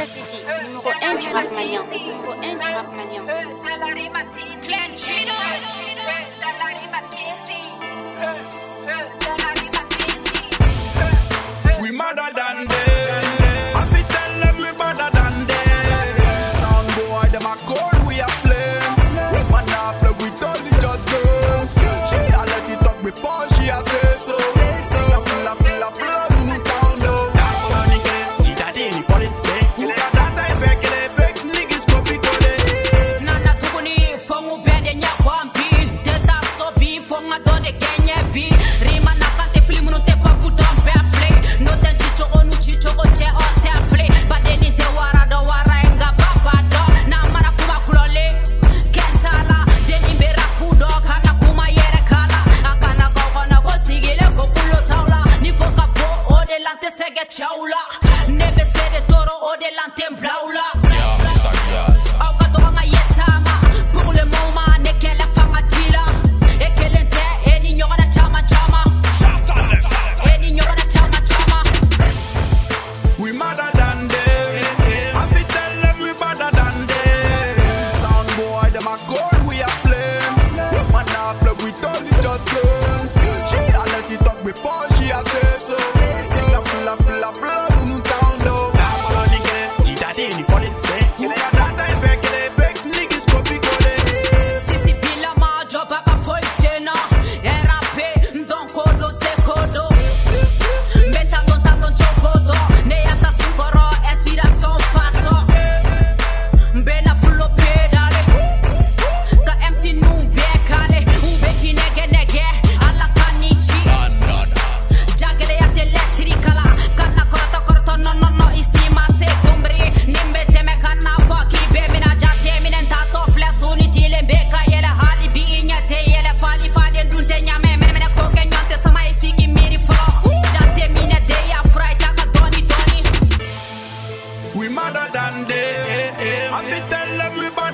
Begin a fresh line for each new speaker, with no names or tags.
City, numéro 1 du rap malien. Numéro 1 du rap malien.
We madder than them. I fi tell them we better than them. Some boy them a cold, we a flame. We man a play with only just girls. She a let it up before she a say so. Full of love in the town though. That money get, did a daily for it say. Who got that type of fake niggas copy code.
Nana tukuni fongu bede nya wampi. Teta sobi fonga dode kenye bi. Rima nakante film no te pa putam perflay. No ten chicho onu chicho oche o template. Badeni te wara do wara enga papa do. Na mara kuma kulole kentala. Deni bera kudo kana kuma yere kala. Akana gogo na go sigile go kulo taula. Ni foka po o de lante sege chaula. Nebe se de toro o de lante blaula. Au kato hanga yetama. Pour le moment ne kele fangatila. Ekelente eni nyoga na chama chama. Eni nyoga na chama chama.
We madder than them. I fi tell them we better than them. Sound boy them a gold, we a flame. Man a play with only just girls. She a let it up before she a say so. Full of love in the town though. That money get, did a daily for it say. Who got that type of fake niggas copy code.
Sisi bila majo baka foi tena. RAP ndonko do se kodo. Meta montando chocodo. Ne ata sukoro inspiration fato. Bena fulo pedale. Ka MC nu bekale. Ubeki nege nege. Ala kanichi. Jagele ya electricala. Kana korto no isima se kumbri. Nimbe teme kana faki be mina jate minen tato fles uniti le beka yele hali bi inyate yele fali fade dunte nyame mene ko kenyante sama isiki miri fro. Jate mine de ya fry jaga doni.
We madder than them. I fi tell them we better